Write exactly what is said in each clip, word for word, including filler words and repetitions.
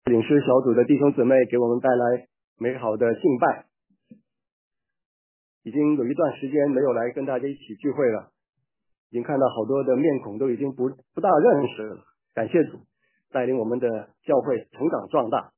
领诗小组的弟兄姊妹给我们带来美好的敬拜。已经有一段时间没有来跟大家一起聚会了，已经看到好多的面孔都已经不不大认识了。感谢主带领我们的教会成长壮大。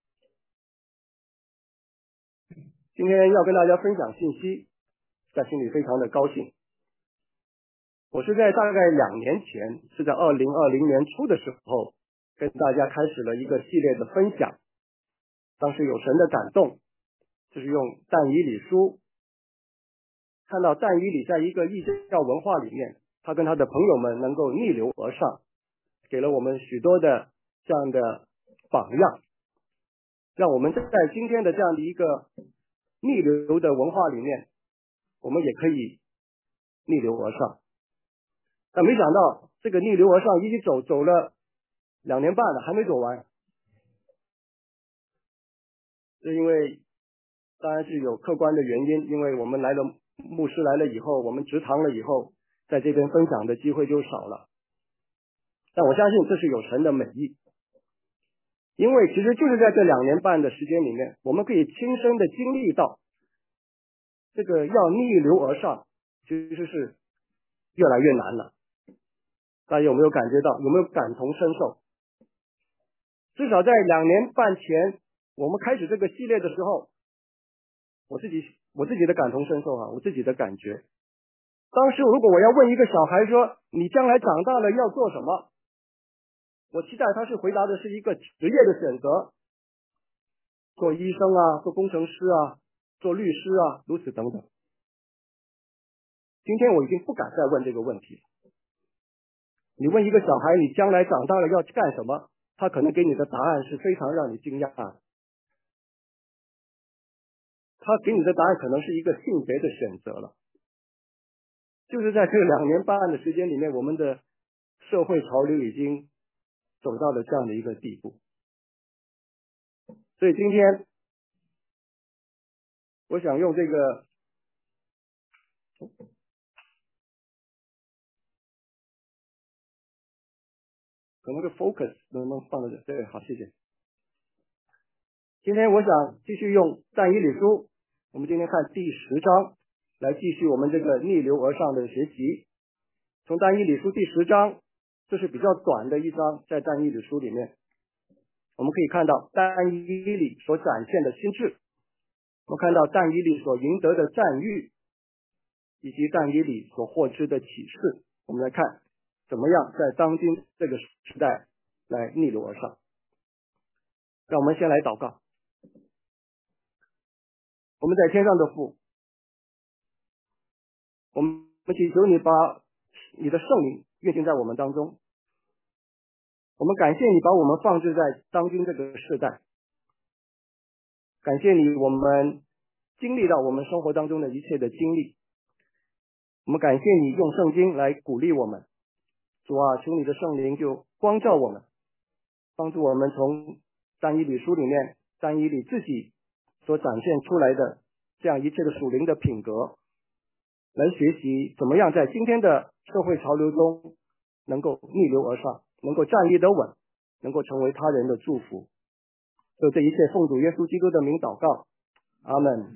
今天要跟大家分享信息，在心里非常的高兴。我是在大概两年前，是在二零二零年初的时候，跟大家开始了一个系列的分享。当时有神的感动，就是用但以理书，看到但以理在一个异教文化里面，他跟他的朋友们能够逆流而上，给了我们许多的这样的榜样，让我们在今天的这样的一个逆流的文化里面，我们也可以逆流而上。但没想到这个逆流而上一直走走了两年半了，还没走完。是因为当然是有客观的原因，因为我们来了，牧师来了以后，我们植堂了以后，在这边分享的机会就少了。但我相信这是有神的美意，因为其实就是在这两年半的时间里面，我们可以亲身的经历到这个要逆流而上其实是越来越难了。大家有没有感觉到，有没有感同身受？至少在两年半前我们开始这个系列的时候，我自己我自己的感同身受啊，我自己的感觉。当时如果我要问一个小孩说你将来长大了要做什么，我期待他是回答的是一个职业的选择，做医生啊，做工程师啊，做律师啊，如此等等。今天我已经不敢再问这个问题了。你问一个小孩你将来长大了要干什么，他可能给你的答案是非常让你惊讶的。他给你的答案可能是一个性别的选择了。就是在这两年半的时间里面，我们的社会潮流已经走到了这样的一个地步。所以今天我想用这个可能是 focus 能不能放在这？对，好，谢谢。今天我想继续用但以理书，我们今天看第十章，来继续我们这个逆流而上的学习。从但以理书第十章，这是比较短的一章，在但以理书里面，我们可以看到但以理所展现的心智，我们看到但以理所赢得的赞誉，以及但以理所获知的启示。我们来看怎么样在当今这个时代来逆流而上。让我们先来祷告。我们在天上的父，我们祈求你把你的圣灵运行在我们当中。我们感谢你把我们放置在当今这个时代，感谢你我们经历到我们生活当中的一切的经历。我们感谢你用圣经来鼓励我们。主啊，求你的圣灵就光照我们，帮助我们从但以理书里面但以理自己所展现出来的这样一切的属灵的品格，来学习怎么样在今天的社会潮流中能够逆流而上，能够站立得稳，能够成为他人的祝福。就这一切奉主耶稣基督的名祷告，阿们。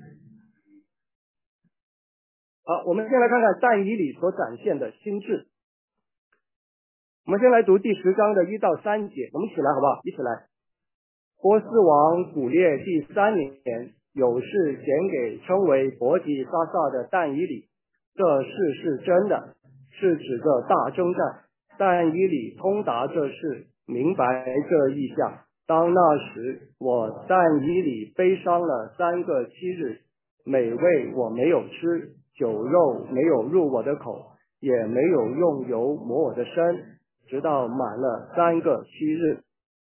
好，我们先来看看但以理所展现的心智。我们先来读第十章的一到三节，我们一起来好不好？一起来。波斯王古列第三年，有事显给称为伯吉撒撒的但以理，这事是真的，是指着大征战。但以理通达这事，明白这意象。当那时，我但以理悲伤了三个七日，美味我没有吃，酒肉没有入我的口，也没有用油抹我的身，直到满了三个七日。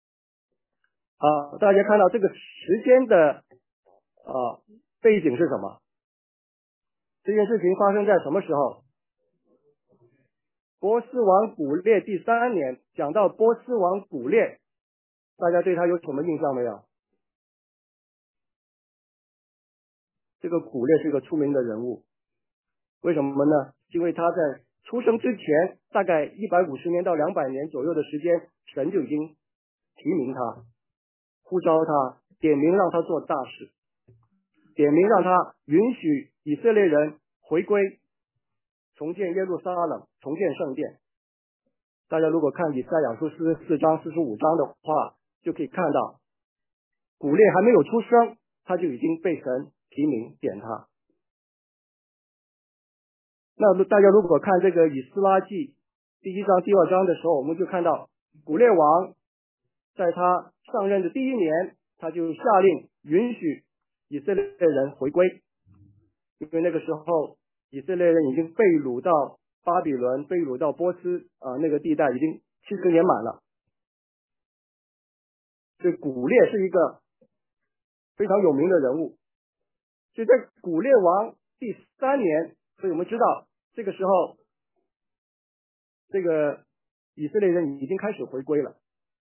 啊，大家看到这个时间的啊背景是什么？这件事情发生在什么时候？波斯王古列第三年。讲到波斯王古列，大家对他有什么印象没有？这个古列是个出名的人物，为什么呢？因为他在出生之前大概一百五十年到两百年左右的时间，神就已经提名他。 呼召他，点名让他做大事，点名让他允许以色列人回归，重建耶路撒冷，重建圣殿。大家如果看以赛亚书四十四章、四十五章的话，就可以看到古列还没有出生，他就已经被神提名点他。那大家如果看这个以斯拉记第一章、第二章的时候，我们就看到古列王在他上任的第一年，他就下令允许以色列人回归，因为那个时候以色列人已经被掳到巴比伦，被掳到波斯啊、呃、那个地带，已经七十年满了。所以古列是一个非常有名的人物。所以在古列王第三年，所以我们知道这个时候这个以色列人已经开始回归了。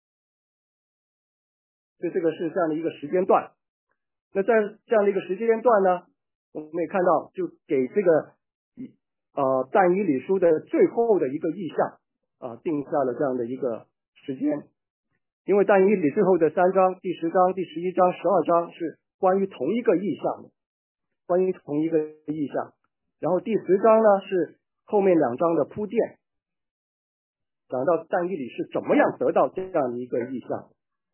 所以这个是这样的一个时间段。那在这样的一个时间段呢，我们也看到就给这个呃但以理书的最后的一个意象啊、呃、定下了这样的一个时间。因为但以理最后的三章、第十章、第十一章、十二章是关于同一个意象的，关于同一个意象。然后第十章呢是后面两章的铺垫，讲到但以理是怎么样得到这样的一个意象，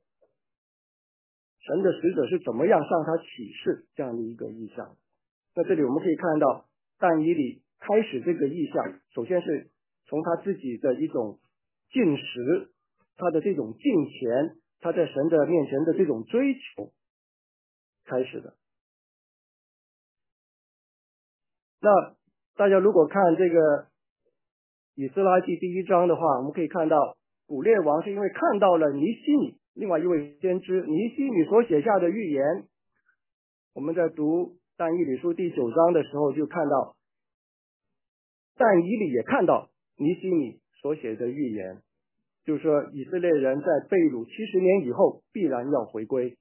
神的使者是怎么样向他启示这样的一个意象。那这里我们可以看到但以理开始这个意象，首先是从他自己的一种进食，他的这种敬虔，他在神的面前的这种追求开始的。那大家如果看这个以斯拉记第一章的话，我们可以看到古列王是因为看到了尼希米另外一位先知尼希米所写下的预言。我们在读但以理书第九章的时候就看到但以理也看到尼希米所写的预言，就是说以色列人在被掳七十年以后必然要回归。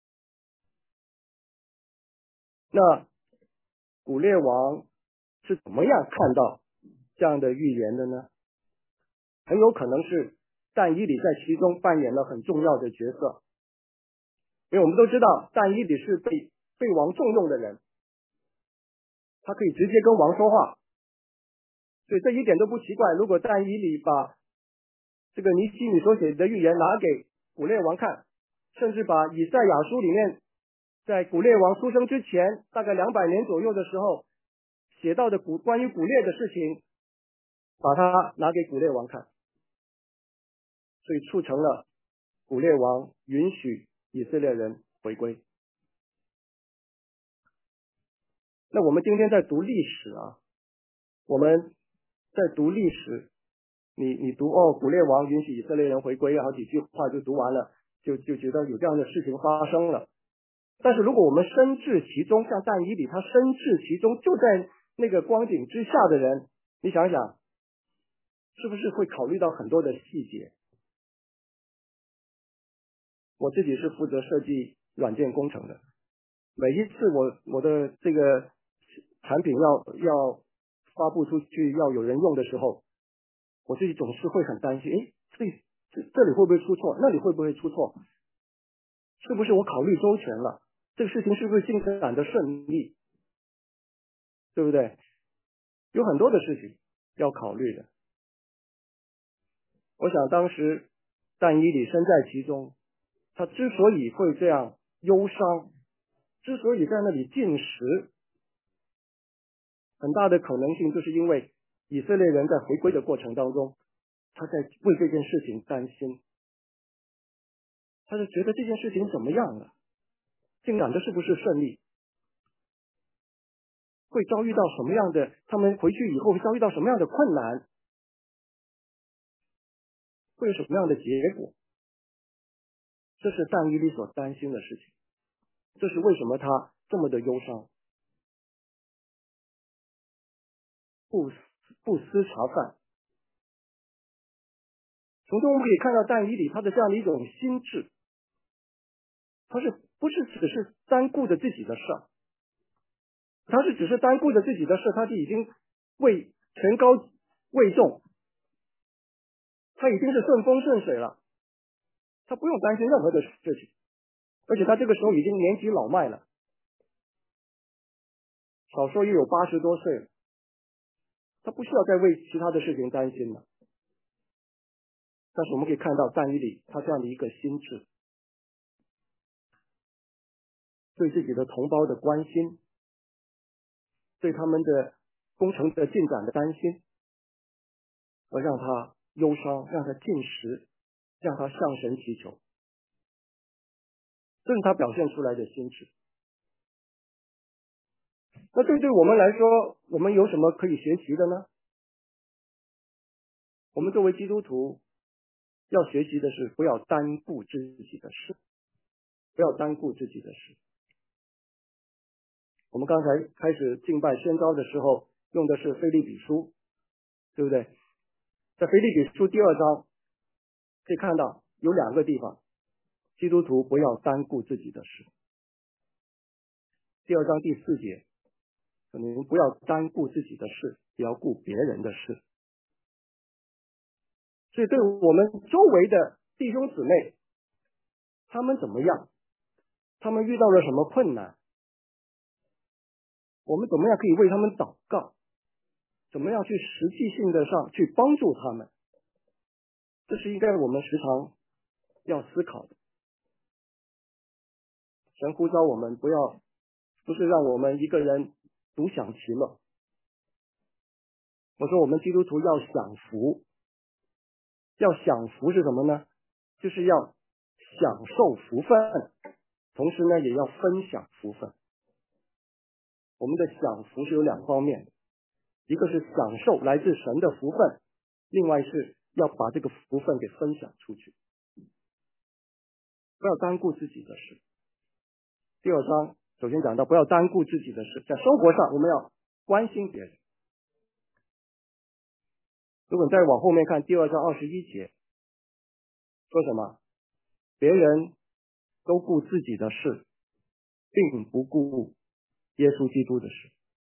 那古列王是怎么样看到这样的预言的呢？很有可能是但以理在其中扮演了很重要的角色。因为我们都知道但以理是被被王重用的人，他可以直接跟王说话，所以这一点都不奇怪。如果但以理把这个尼希米所写的预言拿给古列王看，甚至把以赛亚书里面在古列王出生之前大概两百年左右的时候写到的古关于古列的事情，把它拿给古列王看，所以促成了古列王允许以色列人回归。那我们今天在读历史啊，我们在读历史，你你读哦，古列王允许以色列人回归，好几句话就读完了，就就觉得有这样的事情发生了。但是如果我们身至其中，像但以理他身至其中，就在那个光景之下的人，你想想是不是会考虑到很多的细节？我自己是负责设计软件工程的，每一次我我的这个产品要要发布出去，要有人用的时候，我自己总是会很担心，诶，这这这里会不会出错，那里会不会出错，是不是我考虑周全了，这个事情是不是进展的顺利，对不对？有很多的事情要考虑的。我想当时但以理身在其中，他之所以会这样忧伤，之所以在那里进食，很大的可能性就是因为以色列人在回归的过程当中，他在为这件事情担心，他就觉得这件事情怎么样了，进展的是不是顺利，会遭遇到什么样的，他们回去以后会遭遇到什么样的困难，会有什么样的结果，这是但以理所担心的事情，这是为什么他这么的忧伤，不不思茶饭。从中我们可以看到但以理他的这样的一种心智，他是不是只是单顾着自己的事，他是只是单顾着自己的事，他就已经为权高位重，他已经是顺风顺水了，他不用担心任何的事情。 而且他这个时候已经年纪老迈了，少说也有八十多岁了，他不需要再为其他的事情担心了。但是我们可以看到但以理他这样的一个心智，对自己的同胞的关心，对他们的工程的进展的担心，而让他忧伤，让他进食，让他向神祈求，这是他表现出来的心智。那这对我们来说，我们有什么可以学习的呢？我们作为基督徒要学习的是不要单顾自己的事，不要单顾自己的事。我们刚才开始敬拜宣召的时候用的是腓立比书，对不对？在腓立比书第二章可以看到有两个地方，基督徒不要单顾自己的事。第二章第四节，你们不要单顾自己的事，也要顾别人的事。所以对我们周围的弟兄姊妹，他们怎么样？他们遇到了什么困难？我们怎么样可以为他们祷告？怎么样去实际性的上去帮助他们？这是应该我们时常要思考的。神呼召我们不要，不是让我们一个人独享其乐。我说我们基督徒要享福，要享福是什么呢？就是要享受福分，同时呢也要分享福分。我们的享福是有两方面的，一个是享受来自神的福分，另外是要把这个福分给分享出去，不要单顾自己的事。第二章首先讲到不要单顾自己的事，在生活上我们要关心别人。如果你再往后面看第二章二十一节，说什么？别人都顾自己的事，并不顾耶稣基督的事。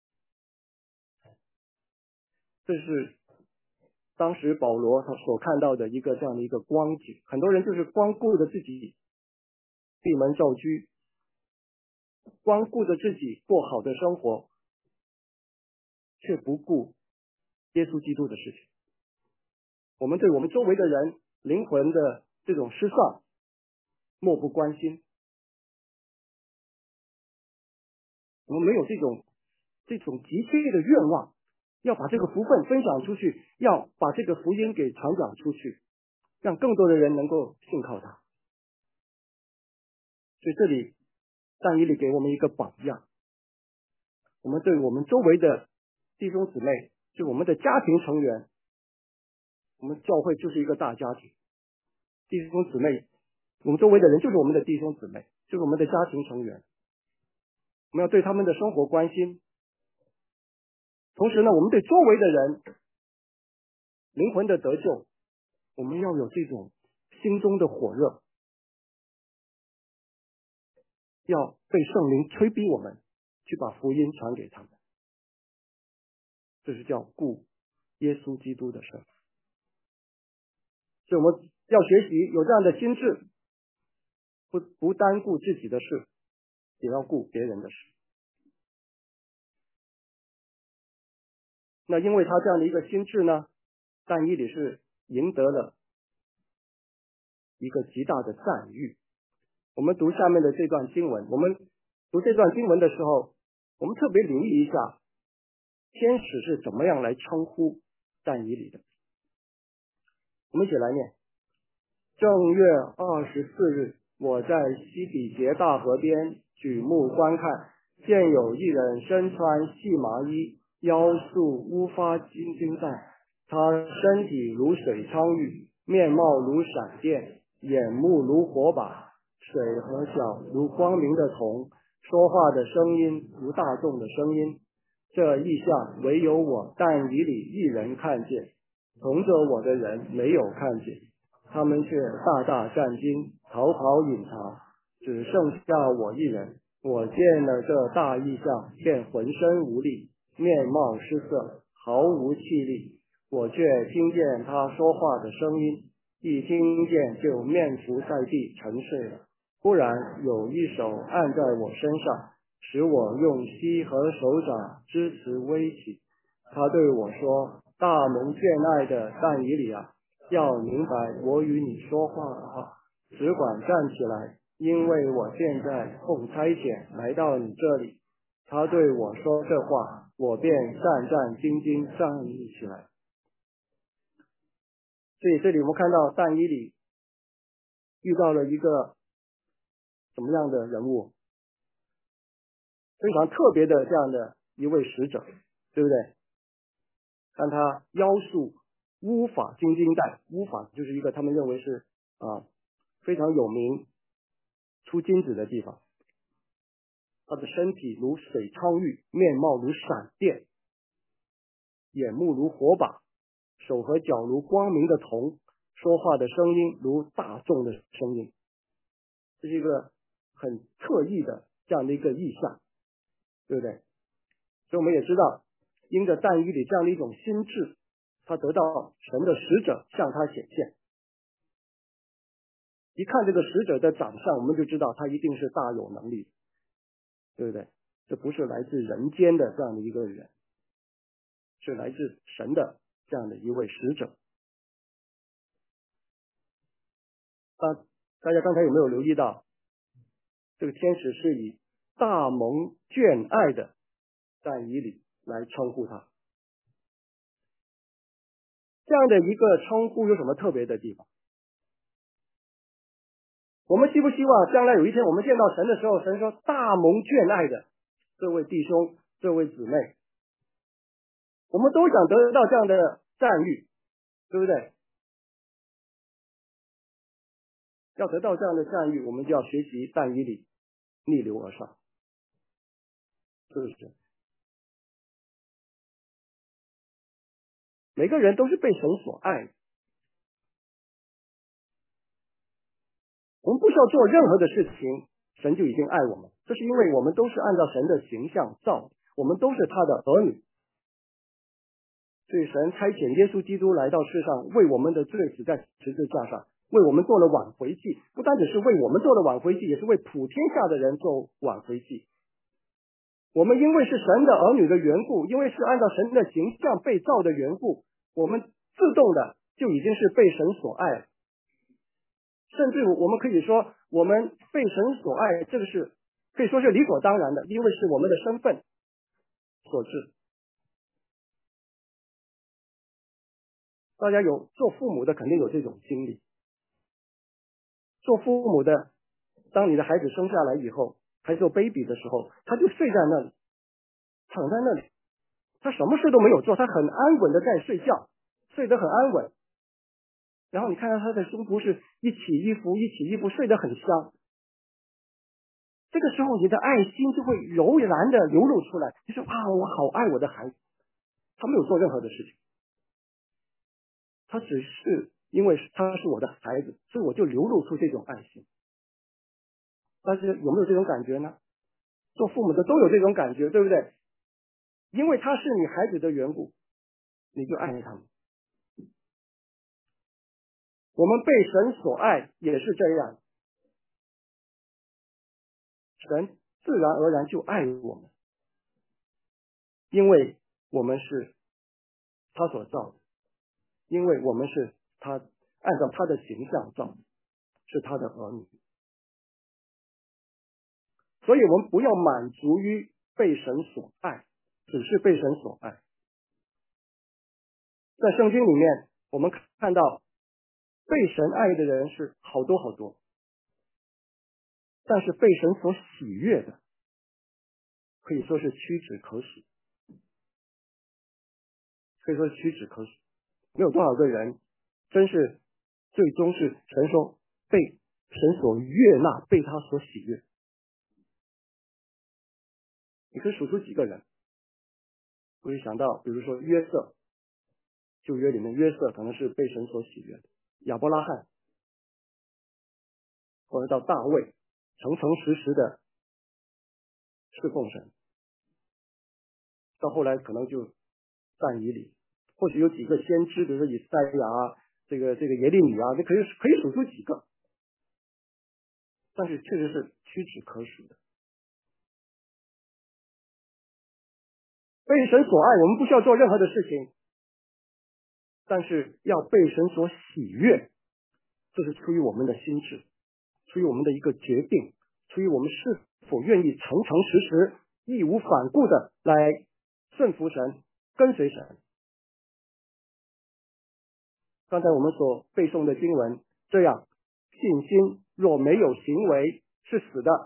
这是当时保罗他所看到的一个这样的一个光景。很多人就是光顾着自己闭门造车，光顾着自己过好的生活，却不顾耶稣基督的事情。我们对我们周围的人灵魂的这种失丧漠不关心，我们没有这种这种急切的愿望，要把这个福分分享出去，要把这个福音给传讲出去，让更多的人能够信靠他。所以这里但以理给我们一个榜样，我们对我们周围的弟兄姊妹，就我们的家庭成员，我们教会就是一个大家庭，弟兄姊妹，我们周围的人就是我们的弟兄姊妹，就是我们的家庭成员，我们要对他们的生活关心。同时呢，我们对周围的人灵魂的得救，我们要有这种心中的火热，要被圣灵催逼我们去把福音传给他们，这是叫顾耶稣基督的事。所以我们要学习有这样的心智，不不单顾自己的事，也要顾别人的事。那因为他这样的一个心智呢，但以理是赢得了一个极大的赞誉。我们读下面的这段经文，我们读这段经文的时候，我们特别留意一下天使是怎么样来称呼但以理的。我们一起来念：正月二十四日，我在西比结大河边举目观看，见有一人身穿细麻衣，腰束乌发金金带，他身体如水苍玉，面貌如闪电，眼目如火把，水和脚如光明的铜，说话的声音如大众的声音。这异象唯有我但以理一人看见，同着我的人没有看见，他们却大大战惊，逃跑隐藏，只剩下我一人。我见了这大异象，便浑身无力，面貌失色，毫无气力。我却听见他说话的声音，一听见就面伏在地沉睡了。 忽然有一手按在我身上，使我用膝和手掌支持微起。他对我说：大蒙眷爱的但以理啊，要明白我与你说话的话，只管站起来，因为我现在奉差遣来到你这里。他对我说这话，我便战战兢兢站立起来。所以这里我们看到但以理遇到了一个什么样的人物？非常特别的这样的一位使者，对不对？看他腰束乌法金金带，乌法就是一个他们认为是啊非常有名出金子的地方。他的身体如水昌玉，面貌如闪电，眼目如火把，手和脚如光明的铜，说话的声音如大众的声音。这是一个很特异的这样的一个意象，对不对？所以我们也知道，因着但以理这样的一种心智，他得到神的使者向他显现。一看这个使者的长相，我们就知道他一定是大有能力，对不对？这不是来自人间的这样的一个人，是来自神的这样的一位使者。大大家刚才有没有留意到，这个天使是以大蒙眷爱的但以理来称呼他？这样的一个称呼有什么特别的地方？我们希不希望将来有一天我们见到神的时候，神说大蒙眷爱的这位弟兄这位姊妹，我们都想得到这样的赞誉，对不对？要得到这样的赞誉，我们就要学习但以理逆流而上，是不是？每个人都是被神所爱的，我们不需要做任何的事情，神就已经爱我们。这是因为我们都是按照神的形象造的，我们都是他的儿女。所以神差遣耶稣基督来到世上，为我们的罪死在十字架上，为我们做了挽回祭。不单只是为我们做了挽回祭，也是为普天下的人做挽回祭。我们因为是神的儿女的缘故，因为是按照神的形象被造的缘故，我们自动的就已经是被神所爱了。甚至我们可以说，我们被神所爱，这个是可以说是理所当然的，因为是我们的身份所致。大家有做父母的肯定有这种经历，做父母的，当你的孩子生下来以后，还做 baby 的时候，他就睡在那里，躺在那里，他什么事都没有做，他很安稳的在睡觉，睡得很安稳。然后你看到他的胸脯是一起一伏一起一伏，睡得很香。这个时候你的爱心就会柔然的流露出来，你说啊，我好爱我的孩子。他没有做任何的事情，他只是因为他是我的孩子，所以我就流露出这种爱心。但是有没有这种感觉呢？做父母的都有这种感觉，对不对？因为他是你孩子的缘故，你就爱他们。我们被神所爱也是这样，神自然而然就爱我们，因为我们是他所造的，因为我们是他按照他的形象造的，是他的儿女。所以我们不要满足于被神所爱，只是被神所爱。在圣经里面我们看到被神爱的人是好多好多，但是被神所喜悦的可以说是屈指可数，可以说是屈指可数。没有多少个人真是最终是神说被神所悦纳，被他所喜悦。你可以数出几个人？我就想到比如说约瑟，旧约里面约瑟可能是被神所喜悦的，亚伯拉罕，或者到大卫，诚诚实实的侍奉神，到后来可能就但以理，或许有几个先知，比如说以赛亚啊，这个这个耶利米啊，这可以可以数出几个。 但是确实是屈指可数的。被神所爱，我们不需要做任何的事情，但是要被神所喜悦，这是出于我们的心智，出于我们的一个决定，出于我们是否愿意诚诚实实、义无反顾的来顺服神、跟随神。刚才我们所背诵的经文，这样信心若没有行为是死的。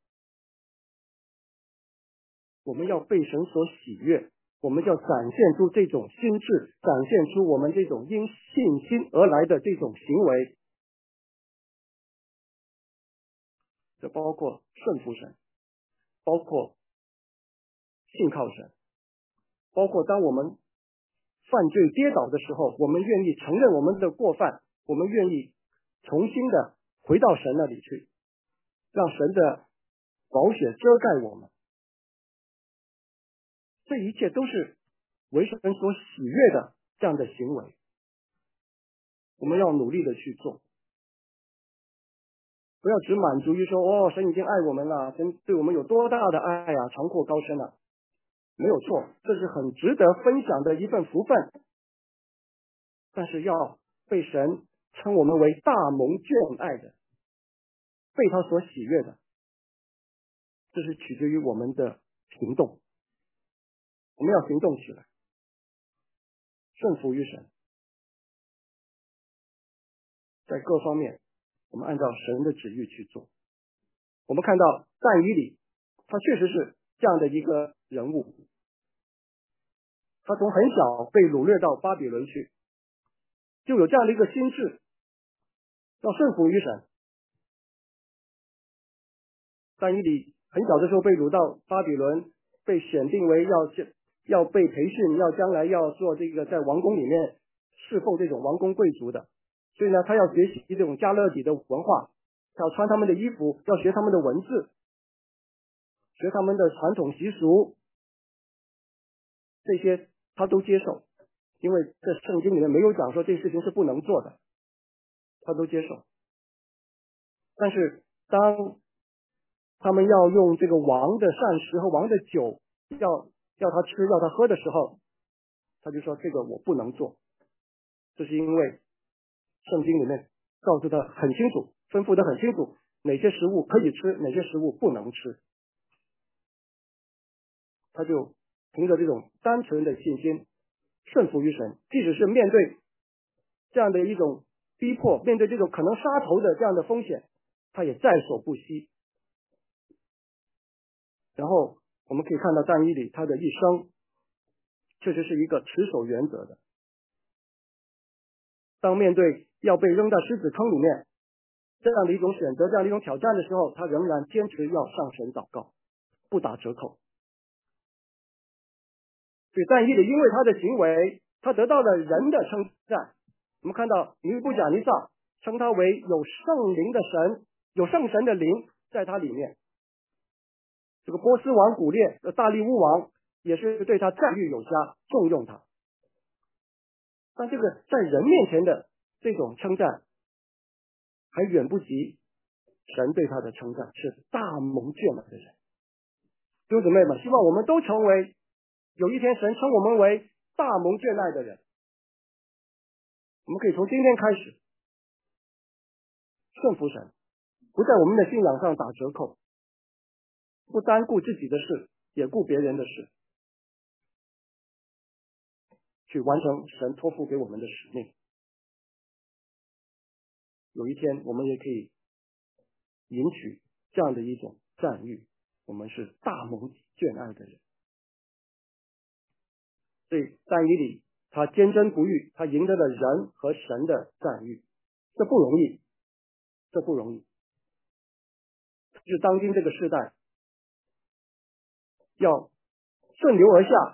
我们要被神所喜悦，我们要展现出这种心智，展现出我们这种因信心而来的这种行为。这包括顺服神，包括信靠神，包括当我们犯罪跌倒的时候，我们愿意承认我们的过犯，我们愿意重新的回到神那里去，让神的宝血遮盖我们。这一切都是为神所喜悦的这样的行为，我们要努力的去做，不要只满足于说哦，神已经爱我们了，神对我们有多大的爱啊，长阔高深啊，没有错，这是很值得分享的一份福分。但是要被神称我们为大蒙眷爱的，被他所喜悦的，这是取决于我们的行动。我们要行动起来，顺服于神，在各方面我们按照神的旨意去做。我们看到但以理，他确实是这样的一个人物，他从很小被掳掠到巴比伦去，就有这样的一个心智，要顺服于神。但以理很小的时候被掳到巴比伦，被选定为要要被培训，要将来要做这个在王宫里面侍奉这种王公贵族的，所以呢，他要学习这种加勒底的文化，要穿他们的衣服，要学他们的文字，学他们的传统习俗，这些他都接受，因为在圣经里面没有讲说这事情是不能做的，他都接受。但是当他们要用这个王的膳食和王的酒要要他吃要他喝的时候，他就说这个我不能做，这是因为圣经里面告诉他很清楚，吩咐的很清楚，哪些食物可以吃，哪些食物不能吃。他就凭着这种单纯的信心顺服于神，即使是面对这样的一种逼迫，面对这种可能杀头的这样的风险，他也在所不惜。然后我们可以看到但以理他的一生确实是一个持守原则的，当面对要被扔到狮子坑里面这样的一种选择，这样的一种挑战的时候，他仍然坚持要向神祷告，不打折扣。所以但以理因为他的行为，他得到了人的称赞。我们看到尼布甲尼撒称他为有圣灵的神，有圣神的灵在他里面。这个波斯王古列的大利乌王也是对他赞誉有加，重用他。但这个在人面前的这种称赞还远不及神对他的称赞，是大蒙眷爱的人。弟兄姊妹们，希望我们都成为有一天神称我们为大蒙眷爱的人。我们可以从今天开始顺服神，不在我们的信仰上打折扣，不单顾自己的事，也顾别人的事，去完成神托付给我们的使命。有一天我们也可以赢取这样的一种赞誉，我们是大蒙眷爱的人。所以但以理他坚贞不渝，他赢得了人和神的赞誉，这不容易，这不容易。是当今这个时代要顺流而下，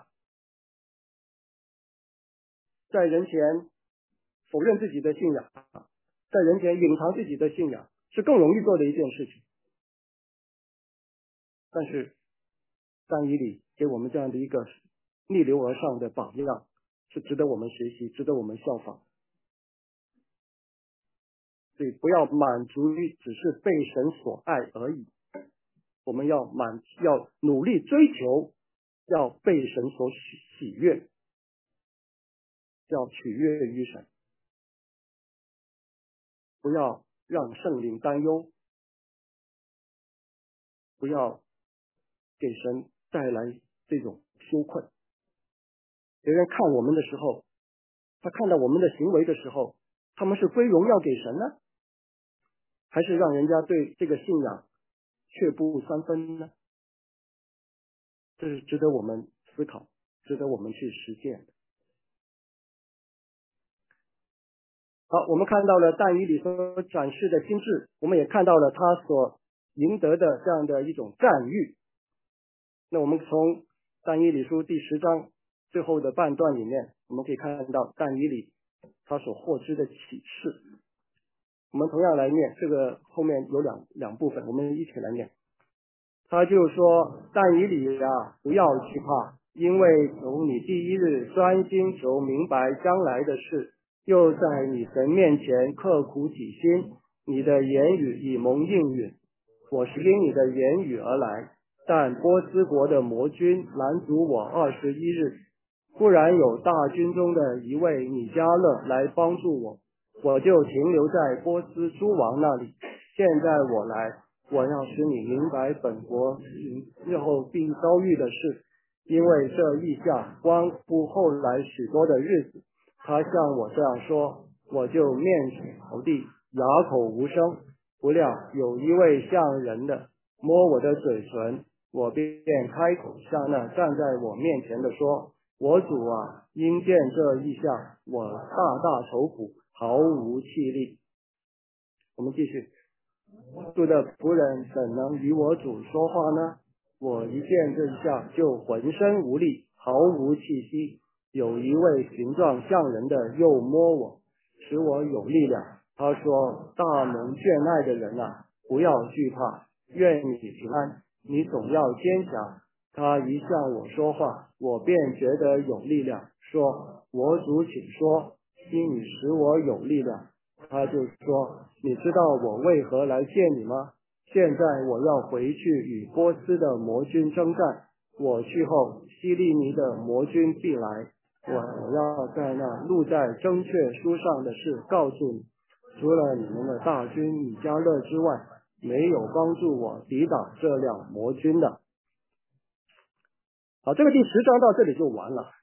在人前否认自己的信仰，在人前隐藏自己的信仰，是更容易做的一件事情。但是但以理给我们这样的一个逆流而上的榜样，是值得我们学习，值得我们效仿。 所以不要满足于只是被神所爱而已，我们要满要努力追求，要被神所喜喜悦，要取悦于神，不要让圣灵担忧，不要给神带来这种羞愧。别人看我们的时候，他看到我们的行为的时候，他们是归荣耀给神呢，还是让人家对这个信仰却步三分呢？这是值得我们思考，值得我们去实践的。好，我们看到了但以理所展示的心智，我们也看到了他所赢得的这样的一种赞誉。那我们从但以理书第十章最后的半段里面，我们可以看到但以理他所获知的启示。我们同样来念，这个后面有两两部分，我们一起来念。他就说，但以理啊，不要惧怕，因为从你第一日专心求明白将来的事，又在你神面前刻苦己心，你的言语已蒙应允。我是因你的言语而来，但波斯国的魔军拦阻我二十一日，忽然有大军中的一位米迦勒来帮助我，我就停留在波斯诸王那里。现在我来，我要使你明白本国日后必遭遇的事，因为这意象关乎后来许多的日子。他向我这样说，我就面朝地，哑口无声。不料有一位像人的摸我的嘴唇，我便开口向那站在我面前的说，我主啊，因见这异象，我大大愁苦，毫无气力。我们继续。主的仆人怎能与我主说话呢？我一见这异象，就浑身无力，毫无气息。有一位形状像人的又摸我，使我有力量。他说，大蒙眷爱的人啊，不要惧怕，愿你平安，你总要坚强。他一向我说话，我便觉得有力量，说，我主请说，因你使我有力量。他就说，你知道我为何来见你吗？现在我要回去与波斯的魔军征战，我去后，希利尼的魔军必来，我要在那录在正确书上的事告诉你，除了你们的大军米迦勒之外，没有帮助我抵挡这辆魔军的。好，这个第十章到这里就完了。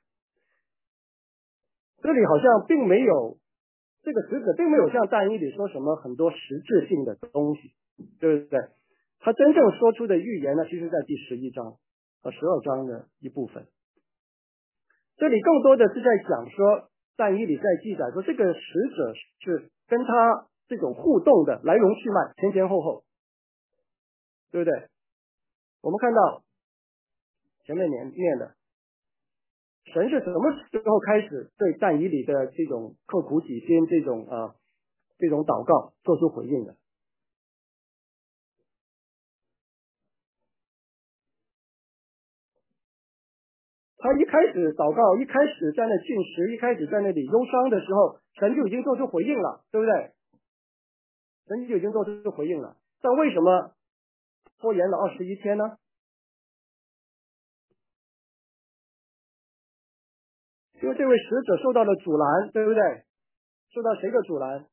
这里好像并没有，这个使者并没有像但以理说什么很多实质性的东西，对不对？他真正说出的预言呢，其实在第十一章和十二章的一部分。这里更多的是在讲说，但以理在记载说，这个使者是跟他这种互动的来龙去脉，前前后后，对不对？我们看到前面念念的，神是什么时候开始对但以理的这种刻苦己心、这种啊、呃、这种祷告做出回应的？他一开始祷告，一开始在那进食，一开始在那里忧伤的时候，神就已经做出回应了，对不对？神就已经做出回应了，但为什么拖延了二十一天呢？因为这位使者受到了阻拦，对不对？受到谁的阻拦？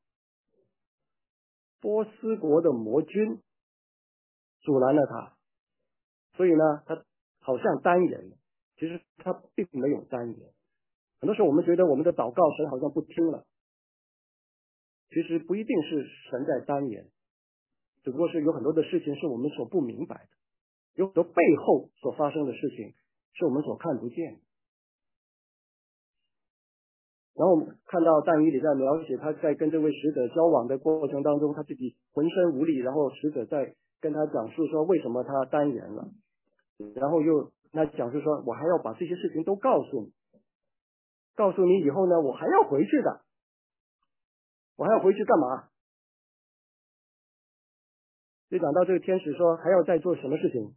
波斯国的魔军阻拦了他，所以呢，他好像单言了，其实他并没有单言。很多时候我们觉得我们的祷告神好像不听了，其实不一定是神在单言，只不过是有很多的事情是我们所不明白的，有很多背后所发生的事情是我们所看不见的。然后我们看到但以理在描写他在跟这位使者交往的过程当中，他自己浑身无力，然后使者在跟他讲述说为什么他单言了，然后又他讲述说，我还要把这些事情都告诉你，告诉你以后呢，我还要回去的，我还要回去干嘛？就讲到这个天使说还要再做什么事情，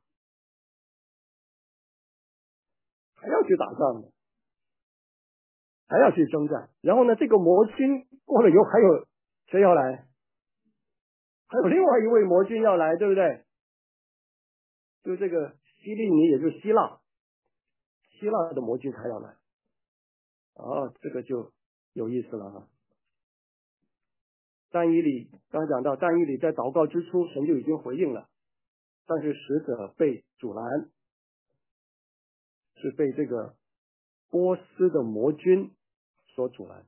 还要去打仗的，还要去征战。然后呢，这个魔军过了以后，还有谁要来？ 还有另外一位魔君要来，对不对？就这个希利尼，也就是希腊，希腊的魔君还要来。哦，这个就有意思了哈。但以理刚才讲到，但以理在祷告之初，神就已经回应了，但是使者被阻拦，是被这个波斯的魔君所阻拦。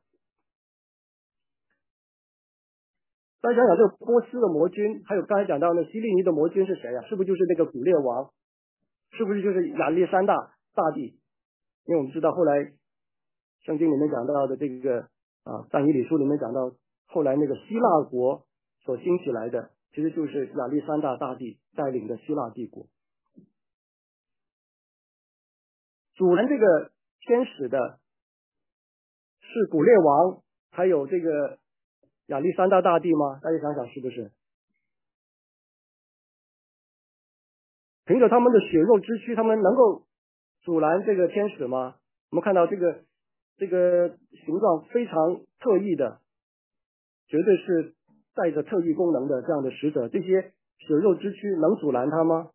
大家想想，这个波斯的魔君，还有刚才讲到的希利尼的魔君是谁啊？是不是就是那个古列王？是不是就是亚历山大大帝？因为我们知道后来圣经里面讲到的这个啊，但以理书里面讲到，后来那个希腊国所兴起来的，其实就是亚历山大大帝带领的希腊帝国。阻拦这个天使的是古列王，还有这个亚历山大大帝吗？大家想想是不是？凭着他们的血肉之躯，他们能够阻拦这个天使吗？我们看到这个这个形状非常特异的，绝对是带着特异功能的这样的使者，这些血肉之躯能阻拦他吗？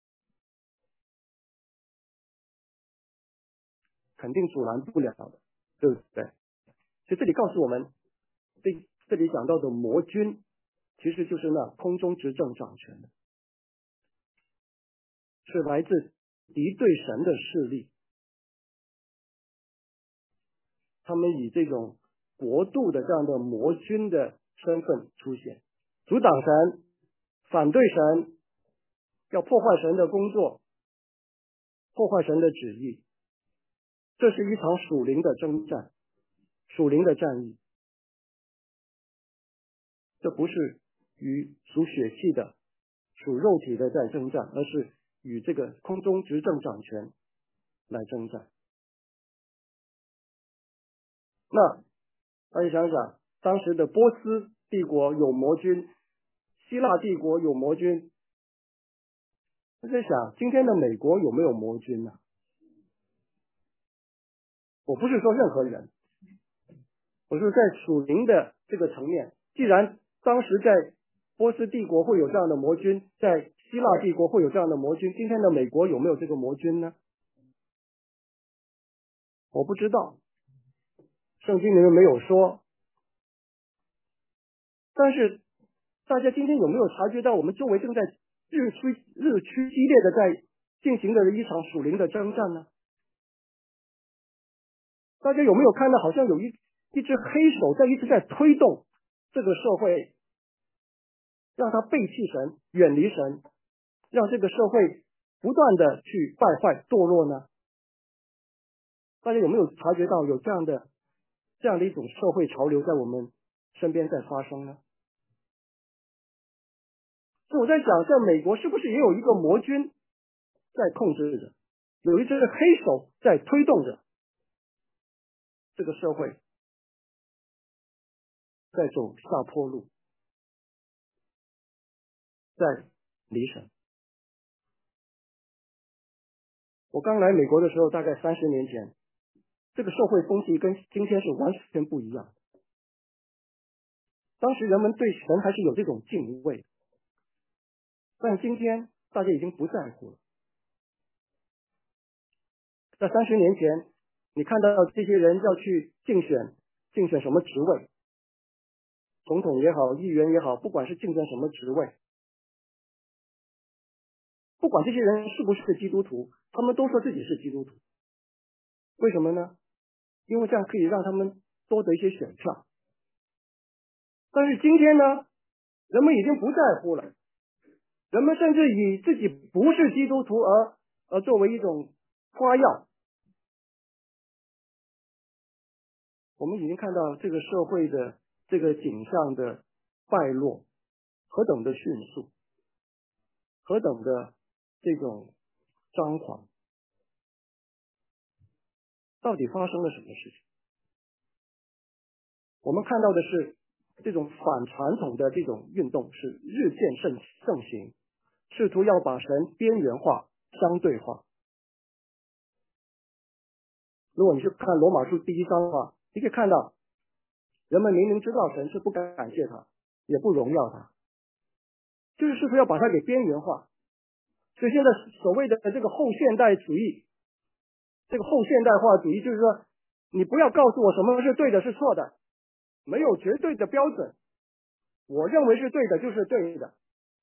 肯定阻拦不了的，对不对？所以这里告诉我们，这这里讲到的魔君，其实就是那空中执政掌权的，是来自敌对神的势力，他们以这种国度的这样的魔君的身份出现，阻挡神，反对神，要破坏神的工作，破坏神的旨意。这是一场属灵的征战，属灵的战役。这不是与属血气的、属肉体的在征战，而是与这个空中执政掌权来征战。那大家想想，当时的波斯帝国有魔君，希腊帝国有魔君，我在想，今天的美国有没有魔君呢？我不是说任何人，我是在属灵的这个层面。既然当时在波斯帝国会有这样的魔君，在希腊帝国会有这样的魔君，今天的美国有没有这个魔君呢？我不知道，圣经里面没有说。但是大家今天有没有察觉到，我们周围正在日趋日趋激烈的在进行的一场属灵的征战呢？大家有没有看到，好像有一一只黑手在一直在推动这个社会，让他背弃神，远离神，让这个社会不断的去败坏堕落呢？大家有没有察觉到有这样的这样的一种社会潮流在我们身边在发生呢？所以我在想，在美国是不是也有一个魔君在控制着，有一只黑手在推动着这个社会在走下坡路，在离神。我刚来美国的时候，大概三十年前，这个社会风气跟今天是完全不一样。当时人们对神还是有这种敬畏，但今天大家已经不在乎了。在三十年前，你看到这些人要去竞选，竞选什么职位，总统也好，议员也好，不管是竞选什么职位，不管这些人是不是基督徒，他们都说自己是基督徒。为什么呢？因为这样可以让他们多得一些选票。但是今天呢，人们已经不在乎了，人们甚至以自己不是基督徒而而作为一种夸耀。我们已经看到这个社会的这个景象的败落何等的迅速，何等的这种张狂，到底发生了什么事情？我们看到的是这种反传统的这种运动是日渐盛盛行，试图要把神边缘化、相对化。如果你去看罗马书第一章的话，你可以看到人们明明知道神是不感谢他，也不荣耀他， 就是试图要把它给边缘化。所以现在所谓的这个后现代主义，这个后现代化主义就是说，你不要告诉我什么是对的是错的，没有绝对的标准，我认为是对的就是对的，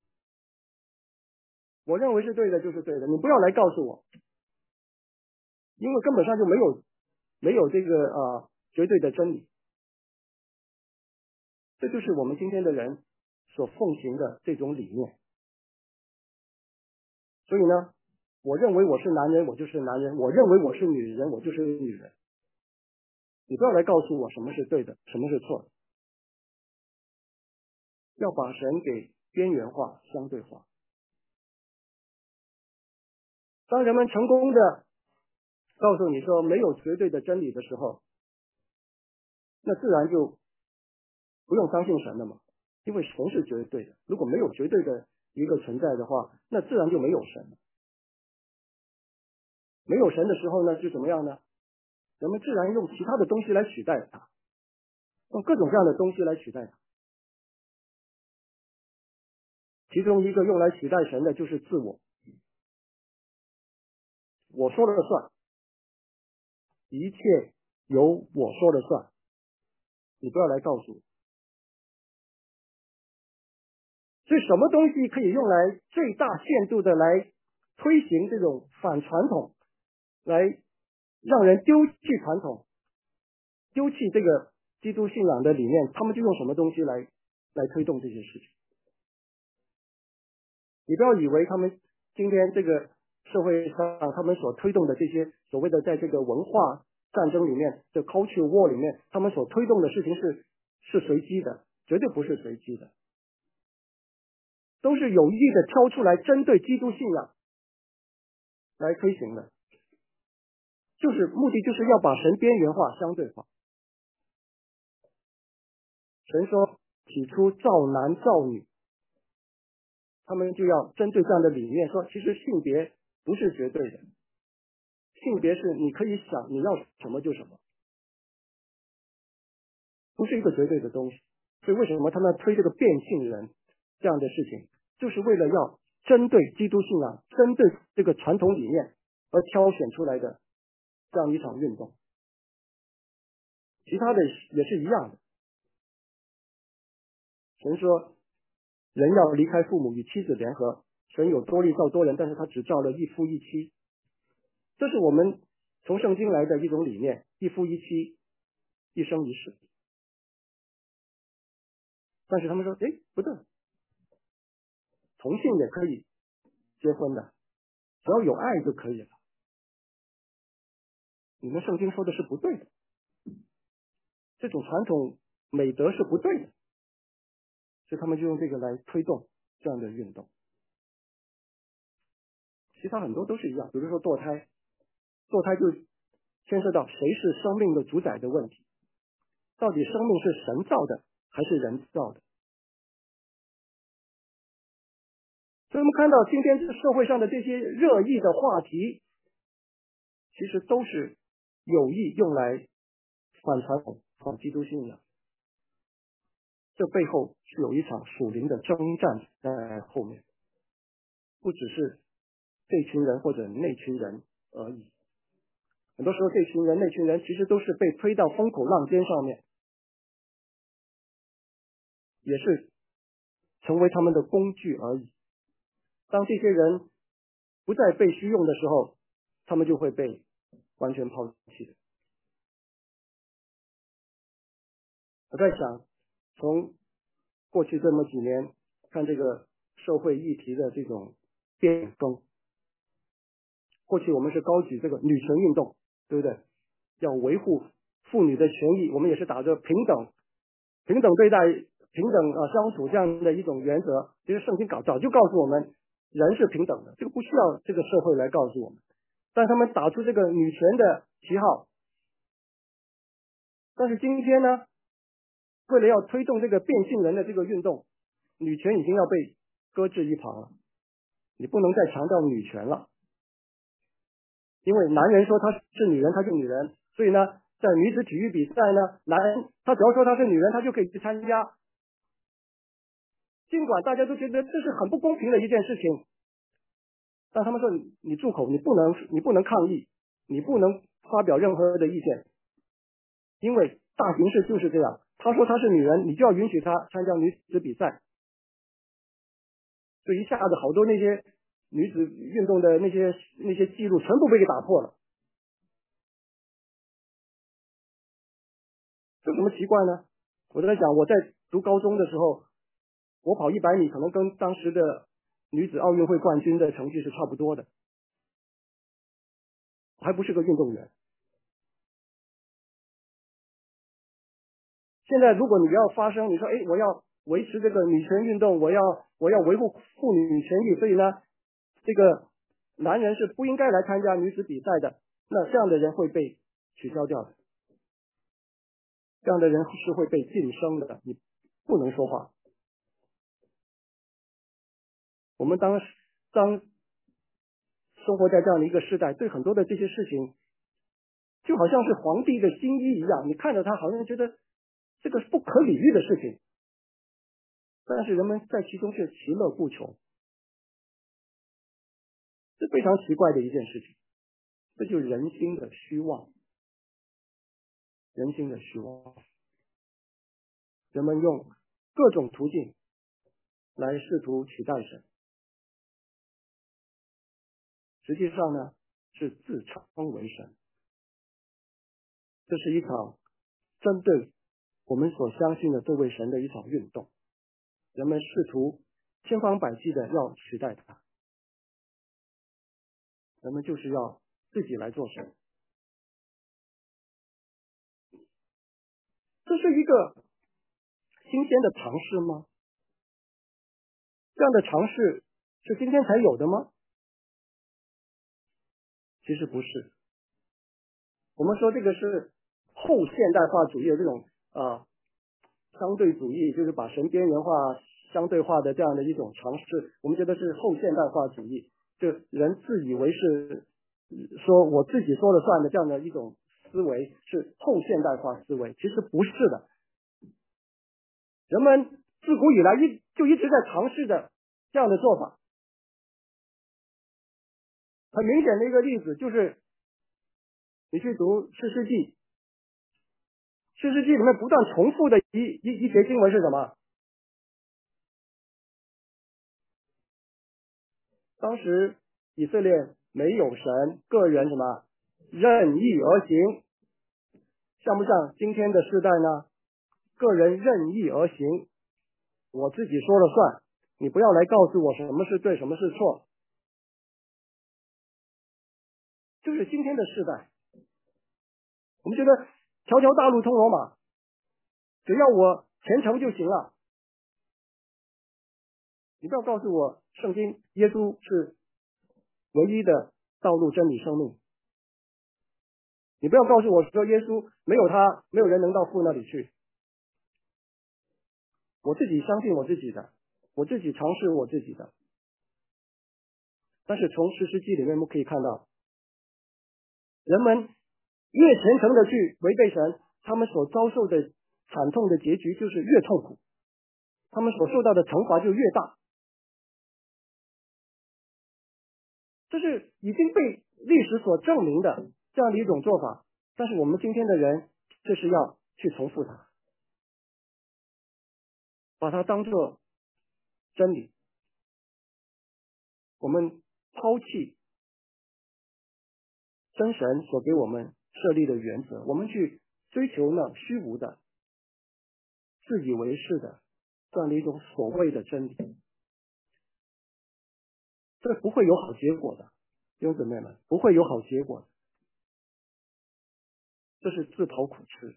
我认为是对的就是对的，你不要来告诉我，因为根本上就没有没有这个呃绝对的真理。这就是我们今天的人所奉行的这种理念。所以呢，我认为我是男人，我就是男人；我认为我是女人，我就是女人。你不要来告诉我什么是对的，什么是错的。要把神给边缘化、相对化。当人们成功的告诉你说没有绝对的真理的时候，那自然就不用相信神了嘛，因为神是绝对的。如果没有绝对的一个存在的话，那自然就没有神了。没有神的时候呢，就怎么样呢？人们自然用其他的东西来取代它，用各种各样的东西来取代它。其中一个用来取代神的就是自我，我说了算，一切由我说了算，你不要来告诉我。所以什么东西可以用来最大限度的来推行这种反传统，来让人丢弃传统，丢弃这个基督信仰的理念，他们就用什么东西来来推动这些事情。你不要以为他们今天这个社会上他们所推动的这些所谓的在这个文化战争里面的 culture war 里面，他们所推动的事情是是随机的，绝对不是随机的，都是有意的挑出来针对基督信仰来推行的，就是目的就是要把神边缘化、相对化。神说起初造男造女，他们就要针对这样的理念说，其实性别不是绝对的，性别是你可以想你要什么就什么，不是一个绝对的东西。所以为什么他们推这个变性人这样的事情，就是为了要针对基督信仰、针对这个传统理念而挑选出来的这样一场运动。其他的也是一样的。神说人要离开父母与妻子联合，神有多力造多人，但是他只造了一夫一妻。这是我们从圣经来的一种理念，一夫一妻，一生一世。但是他们说，哎，不对，同性也可以结婚的，只要有爱就可以了。你们圣经说的是不对的，这种传统美德是不对的，所以他们就用这个来推动这样的运动。其他很多都是一样，比如说堕胎，堕胎就牵涉到谁是生命的主宰的问题，到底生命是神造的还是人造的？所以我们看到今天这个社会上的这些热议的话题，其实都是有意用来反传统、反基督信仰。这背后是有一场属灵的征战在后面，不只是这群人或者那群人而已。很多时候这群人那群人其实都是被推到风口浪尖上面，也是成为他们的工具而已。当这些人不再被需用的时候，他们就会被完全抛弃的。我在想，从过去这么几年看这个社会议题的这种变更，过去我们是高举这个女权运动，对不对？要维护妇女的权益，我们也是打着平等、平等对待、平等啊相处这样的一种原则。其实圣经早早就告诉我们，人是平等的，这个不需要这个社会来告诉我们。但他们打出这个女权的旗号，但是今天呢，为了要推动这个变性人的这个运动，女权已经要被搁置一旁了，你不能再强调女权了，因为男人说他是女人，他是女人，所以呢，在女子体育比赛呢，男人他只要说他是女人，他就可以去参加。 尽管大家都觉得这是很不公平的一件事情，但他们说你你住口，你不能你不能抗议，你不能发表任何的意见，因为大形势就是这样。他说她是女人，你就要允许她参加女子比赛。就一下子好多那些女子运动的那些那些记录全部被给打破了，这有什么奇怪呢？我在想，我在读高中的时候，我跑一百米可能跟当时的女子奥运会冠军的成绩是差不多的，我还不是个运动员。现在如果你要发声，你说哎，我要维持这个女权运动，我要我要维护妇女权益，所以呢，这个男人是不应该来参加女子比赛的，那这样的人会被取消掉的，这样的人是会被晋升的，你不能说话。我们当当生活在这样的一个时代，对很多的这些事情，就好像是皇帝的新衣一样，你看着他好像觉得这个是不可理喻的事情，但是人们在其中却其乐不穷，这非常奇怪的一件事情。这就是人心的虚妄，人心的虚妄。人们用各种途径来试图取代神，实际上呢是自称为神。这是一场针对我们所相信的这位神的一场运动，人们试图千方百计的要取代他，人们就是要自己来做神。这是一个新鲜的尝试吗？这样的尝试是今天才有的吗？其实不是。我们说这个是后现代化主义的这种啊相对主义，就是把神边缘化、相对化的这样的一种尝试，我们觉得是后现代化主义，就人自以为是说我自己说了算的这样的一种思维是后现代化思维，其实不是的。人们自古以来一就一直在尝试着这样的做法。很明显的一个例子就是你去读士师记，士师记里面不断重复的一一一节经文是什么？当时以色列没有神，个人什么任意而行，像不像今天的时代呢？个人任意而行，我自己说了算，你不要来告诉我什么是对，什么是错。就是今天的时代，我们觉得条条大路通罗马，只要我虔诚就行了。你不要告诉我圣经耶稣是唯一的道路、真理、生命。你不要告诉我说耶稣没有他，没有人能到父那里去。我自己相信我自己的，我自己尝试我自己的。但是从士师记里面我们可以看到，人们越虔诚的去违背神，他们所遭受的惨痛的结局就是越痛苦，他们所受到的惩罚就越大。这是已经被历史所证明的这样的一种做法，但是我们今天的人就是要去重复它，把它当作真理。我们抛弃真神所给我们设立的原则，我们去追求那虚无的、自以为是的这样的一种所谓的真理，这不会有好结果的，弟兄姊妹们，不会有好结果的，这是自讨苦吃。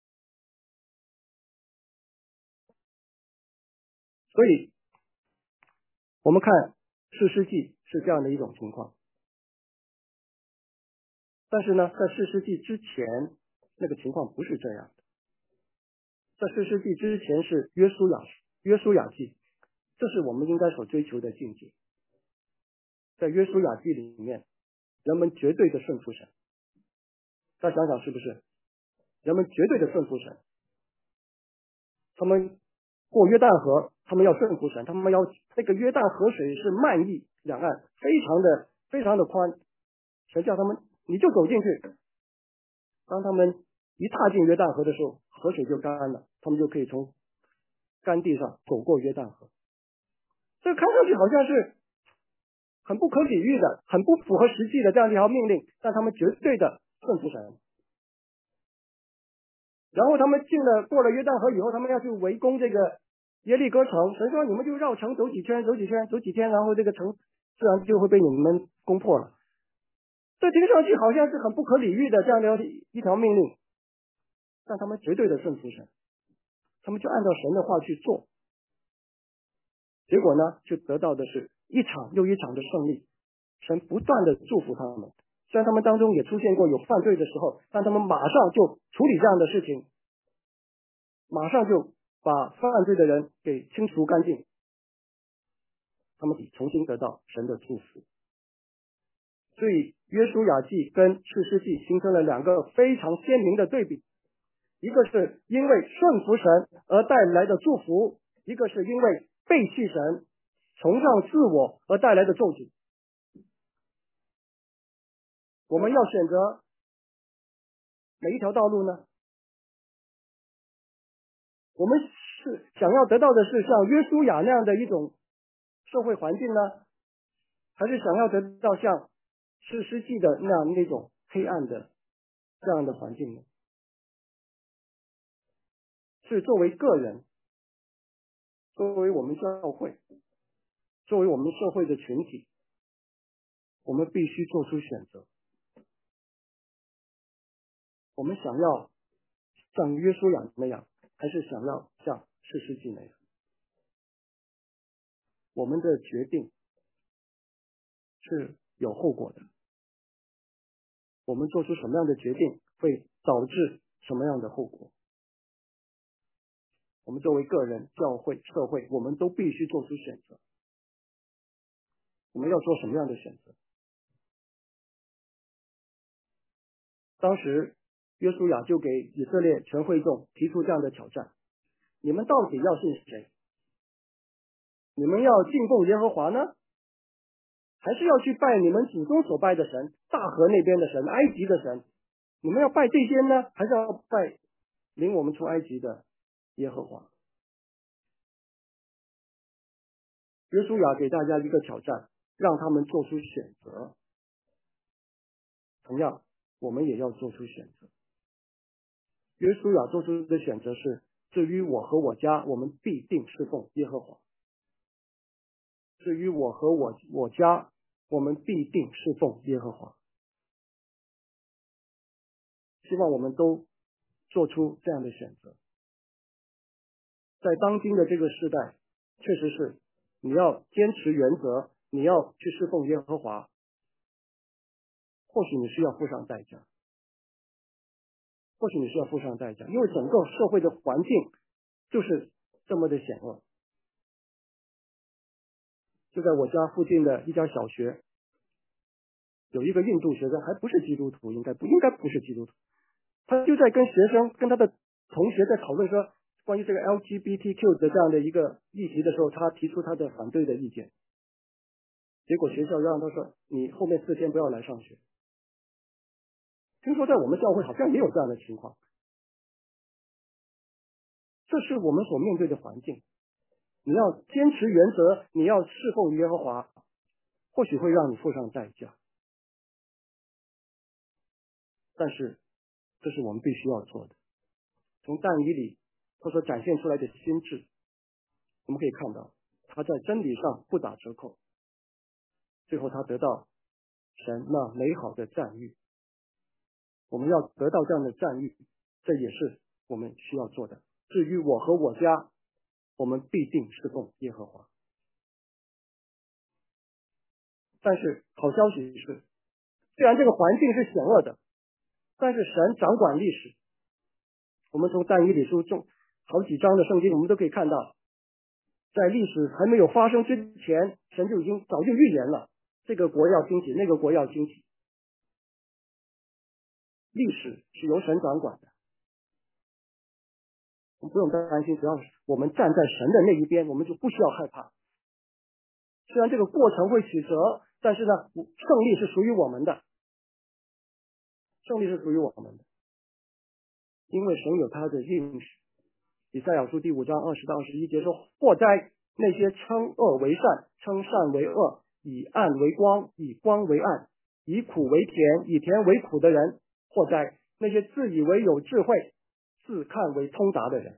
所以我们看士师记是这样的一种情况，但是呢，在士师记之前那个情况不是这样的。在士师记之前是约书亚约书亚记，这是我们应该所追求的境界。在约书亚记里面，人们绝对的顺服神。大家想想是不是？人们绝对的顺服神，他们过约旦河，他们要顺服神，他们要那个约旦河水是漫溢两岸，非常的非常的宽，神叫他们你就走进去。当他们一踏进约旦河的时候，河水就干了，他们就可以从干地上走过约旦河。这看上去好像是很不可理喻的，很不符合实际的这样一条命令，但他们绝对的顺服神。然后他们进了过了约旦河以后，他们要去围攻这个耶利哥城，神说你们就绕城走几圈走几圈走几天，然后这个城自然就会被你们攻破了。这听上去好像是很不可理喻的这样的一条命令，但他们绝对的顺服神，他们就按照神的话去做，结果呢就得到的是一场又一场的胜利。神不断的祝福他们，虽然他们当中也出现过有犯罪的时候，但他们马上就处理这样的事情，马上就把犯罪的人给清除干净，他们重新得到神的祝福。所以约书亚记跟士师记形成了两个非常鲜明的对比，一个是因为顺服神而带来的祝福，一个是因为背弃神崇尚自我而带来的咒诅。我们要选择哪一条道路呢？我们是想要得到的是像约书亚那样的一种社会环境呢，还是想要得到像士师记的那样那种黑暗的这样的环境呢？是作为个人，作为我们教会，作为我们社会的群体，我们必须做出选择。我们想要像约书亚那样，还是想要像士师记那样？我们的决定是有后果的，我们做出什么样的决定会导致什么样的后果。我们作为个人、教会、社会，我们都必须做出选择。我们要做什么样的选择？当时约书亚就给以色列全会众提出这样的挑战：你们到底要信谁？你们要敬奉耶和华呢，还是要去拜你们祖宗所拜的神，大河那边的神，埃及的神？你们要拜这些呢，还是要拜领我们出埃及的耶和华？约书亚给大家一个挑战，让他们做出选择。同样，我们也要做出选择。约书亚做出的选择是：至于我和我家，我们必定侍奉耶和华。至于我和我我家，我们必定侍奉耶和华。希望我们都做出这样的选择。在当今的这个时代，确实是你要坚持原则，你要去侍奉耶和华，或许你需要付上代价，或许你需要付上代价，因为整个社会的环境就是这么的险恶。就在我家附近的一家小学，有一个印度学生，还不是基督徒，应该不应该不是基督徒，他就在跟学生跟他的同学在讨论说关于这个 L G B T Q 的这样的一个议题的时候，他提出他的反对的意见，结果学校让他说你后面四天不要来上学。听说在我们教会好像也有这样的情况，这是我们所面对的环境。你要坚持原则，你要侍奉耶和华，或许会让你付上代价，但是这是我们必须要做的。从但以理他所展现出来的心智，我们可以看到他在真理上不打折扣，最后他得到神那美好的赞誉。我们要得到这样的赞誉，这也是我们需要做的。至于我和我家，我们必定侍奉耶和华。但是好消息是，虽然这个环境是险恶的，但是神掌管历史。我们从但以理书中好几章的圣经，我们都可以看到，在历史还没有发生之前，神就已经早就预言了这个国要兴起，那个国要兴起。历史是由神掌管的。 我们不用担心，只要我们站在神的那一边，我们就不需要害怕。虽然这个过程会曲折，但是呢，胜利是属于我们的，胜利是属于我们的，因为神有他的应许。以赛亚书第五章二十到二十一节说：祸哉，那些称恶为善，称善为恶，以暗为光，以光为暗，以苦为甜，以甜为苦的人。祸哉，那些自以为有智慧，自看为通达的人。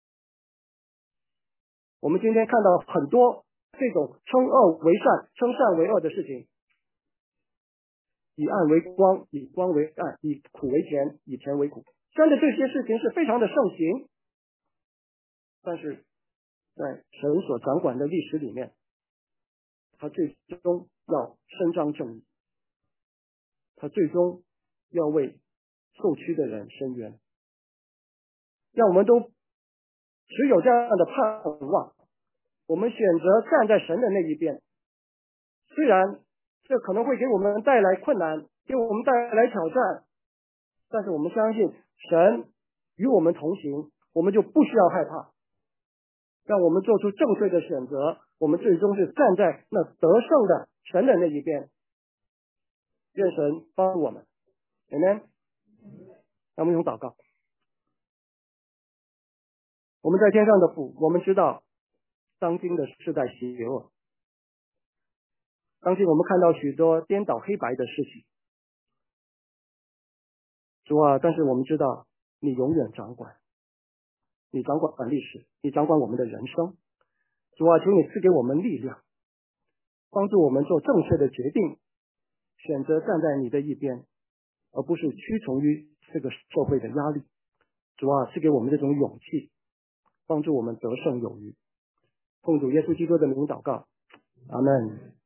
我们今天看到很多这种称恶为善，称善为恶的事情，以暗为光，以光为暗，以苦为甜，以甜为苦。真的这些事情是非常的盛行，但是在神所掌管的历史里面，他最终要伸张正义，他最终要为受屈的人伸冤。让我们都持有这样的盼望，我们选择站在神的那一边。虽然这可能会给我们带来困难，给我们带来挑战，但是我们相信神与我们同行，我们就不需要害怕。让我们做出正确的选择，我们最终是站在那得胜的神的那一边。愿神帮助我们。Amen。让我们用祷告。我们在天上的父，我们知道当今的世代邪恶，当今我们看到许多颠倒黑白的事情，主啊，但是我们知道你永远掌管，你掌管历史，你掌管我们的人生。主啊，求你赐给我们力量，帮助我们做正确的决定，选择站在你的一边，而不是屈从于这个社会的压力。主啊，赐给我们这种勇气，帮助我们得胜有余。奉主耶稣基督的名祷告，阿们。